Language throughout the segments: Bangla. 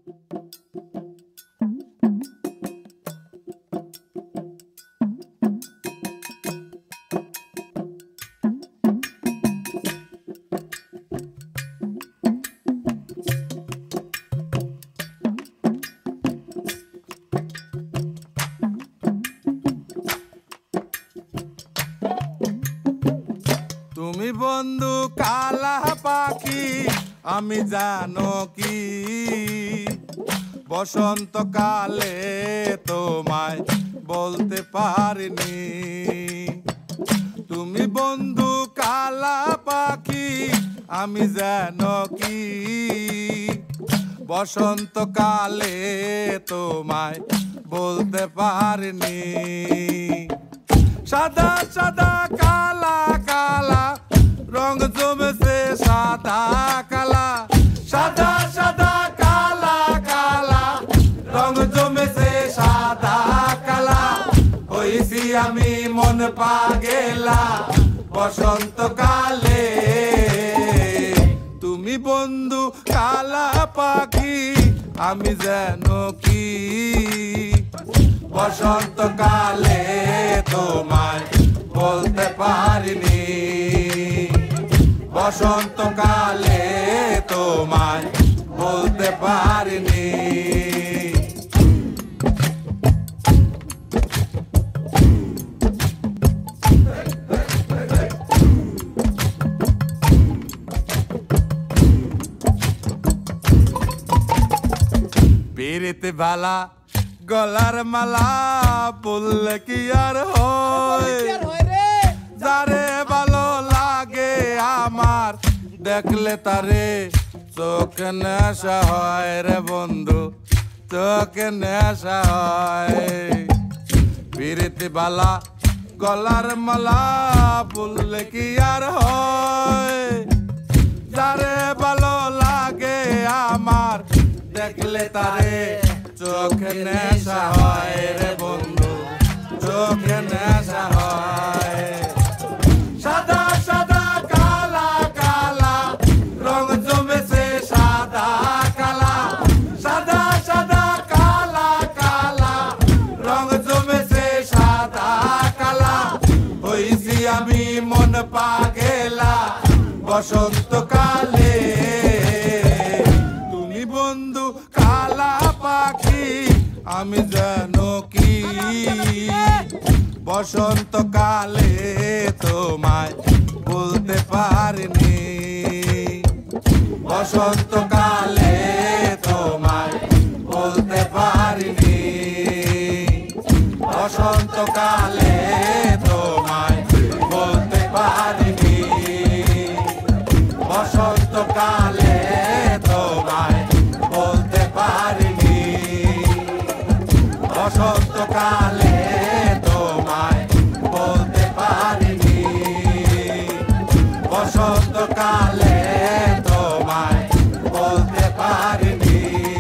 তুমি বন্ধু কালা পাখি আমি জানো কি বসন্তকালে তোমায় বলতে পারিনি। তুমি বন্ধু কালা পাখি আমি জানো কি বসন্তকালে তোমায় বলতে পারিনি। সাদা সাদা কালা কালা রং জমেছে সাদা কালা, সাদা সাদা কালা কালা রং জমেছে সাদা কালা। হইছি আমি মন পাগেলা বসন্তকালে। তুমি বন্ধু কালা পাখি আমি জানো কি বসন্তকালে তোমায় বলতে পারিনি। বসন্তকালে তোমায় বলতে পারিনি। পিরিতে বালা গলার মালা বললে কি আর হয়, যারে ভালো লাগে আমার দেখলে তারে চোখে নেশা হয় রে বন্ধু, চোখে নেশা হয়। পিরিতি বালা গলার মালা বললে কি আর হয়, যারে ভালো লাগে আমার দেখলে তারে চোখে নেশা হয় রে বন্ধু, চোখে নেশা হয়। সাদা সাদা কালা কালা রং জমেছে সাদা কালা, সাদা সাদা কালা কালা রং জমেছে সাদা কালা। হইছি আমি মন পাগেলা বসন্তকালে। তুমি বন্ধু কালা পাখি আমি জানো কি বসন্তকালে তোমায় বলতে পারিনি। বসন্তকালে তোমায় বলতে পারিনি। বসন্তকালে তোমায় বলতে পারিনি। বসন্তকালে তোমায় বলতে পারিনি। বসন্তকালে তোমায় বলতে পারিনি। বসন্তকালে তোমায় বলতে পারিনি।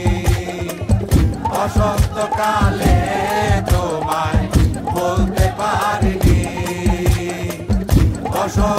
বসন্তকালে তোমায় বলতে পারিনি।